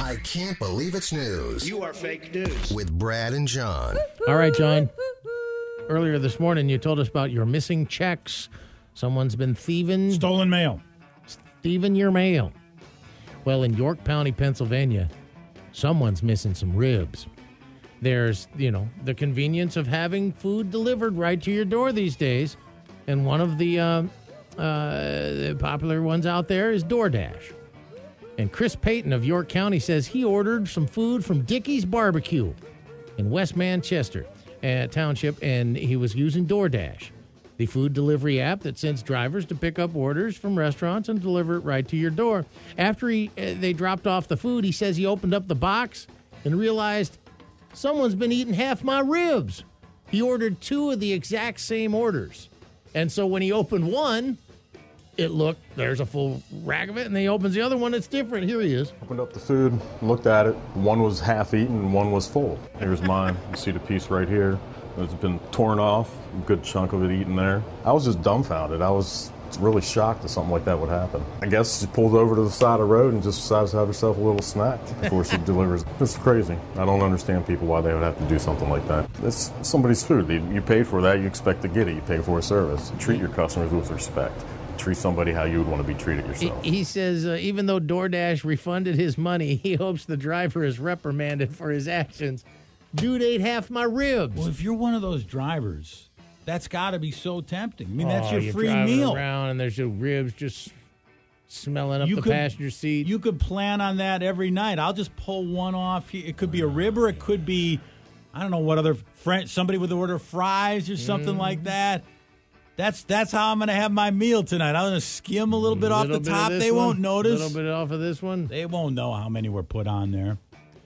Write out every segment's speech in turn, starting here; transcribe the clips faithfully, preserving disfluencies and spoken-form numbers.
I can't believe it's news. You are fake news. With Brad and John. All right, John. Earlier this morning, you told us about your missing checks. Someone's been thieving. Stolen mail. Thieving your mail. Well, in York County, Pennsylvania, someone's missing some ribs. There's, you know, the convenience of having food delivered right to your door these days. And one of the, uh, uh, the popular ones out there is DoorDash. And Chris Payton of York County says he ordered some food from Dickey's Barbecue in West Manchester uh, Township, and he was using DoorDash, the food delivery app that sends drivers to pick up orders from restaurants and deliver it right to your door. After he uh, they dropped off the food, he says he opened up the box and realized someone's been eating half my ribs. He ordered two of the exact same orders. And so when he opened one, it looked, there's a full rack of it, and then he opens the other one, it's different. Here he is. Opened up the food, looked at it. One was half eaten and one was full. Here's mine. You see the piece right here. It's been torn off, a good chunk of it eaten there. I was just dumbfounded. I was really shocked that something like that would happen. I guess she pulls over to the side of the road and just decides to have herself a little snack before she delivers. It's crazy. I don't understand people why they would have to do something like that. It's somebody's food. You paid for that, you expect to get it. You pay for a service. Treat your customers with respect. Treat somebody how you would want to be treated yourself. He, he says uh, even though DoorDash refunded his money, he hopes the driver is reprimanded for his actions. Dude ate half my ribs. Well, if you're one of those drivers, that's got to be so tempting. I mean, that's oh, your you're free driving meal. Around and there's your ribs just smelling up You the could- passenger seat. You could plan on that every night. I'll just pull one off. It could be a rib, or it could be, I don't know what other French. Somebody would order fries or something Mm. like that. That's that's how I'm going to have my meal tonight. I'm going to skim a little bit off Little the bit of top. this They one, won't notice. A little bit off of this one. They won't know how many were put on there.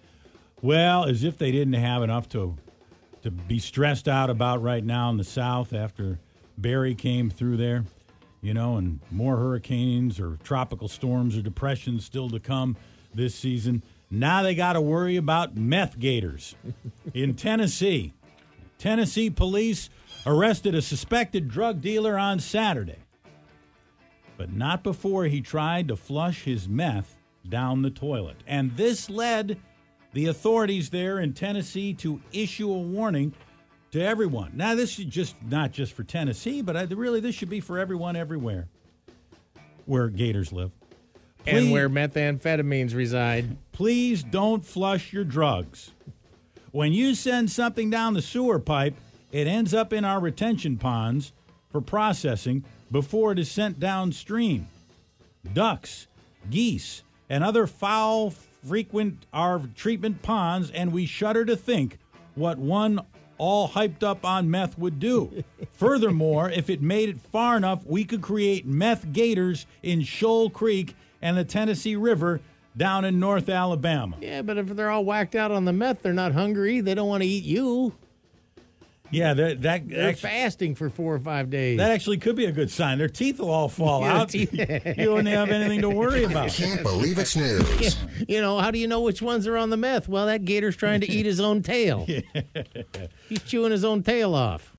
Well, as if they didn't have enough to to be stressed out about right now in the South after Barry came through there, you know, and more hurricanes or tropical storms or depressions still to come this season. Now they got to worry about meth gators in Tennessee. Tennessee police arrested a suspected drug dealer on Saturday, but not before he tried to flush his meth down the toilet. And this led the authorities there in Tennessee to issue a warning to everyone. Now, this is just not just for Tennessee, but I, really this should be for everyone everywhere where gators live. And Please- where methamphetamines reside. Please don't flush your drugs. When you send something down the sewer pipe, it ends up in our retention ponds for processing before it is sent downstream. Ducks, geese, and other fowl frequent our treatment ponds, and we shudder to think what one all hyped up on meth would do. Furthermore, if it made it far enough, we could create meth gators in Shoal Creek and the Tennessee River down in North Alabama. Yeah, but if they're all whacked out on the meth, they're not hungry. They don't want to eat you. Yeah, that that They're actually, fasting for four or five days. that actually could be a good sign. Their teeth will all fall Yeah, out. teeth- You don't have anything to worry about. Can't believe it's news. You know, how do you know which ones are on the meth? Well, that gator's trying to eat his own tail. He's chewing his own tail off.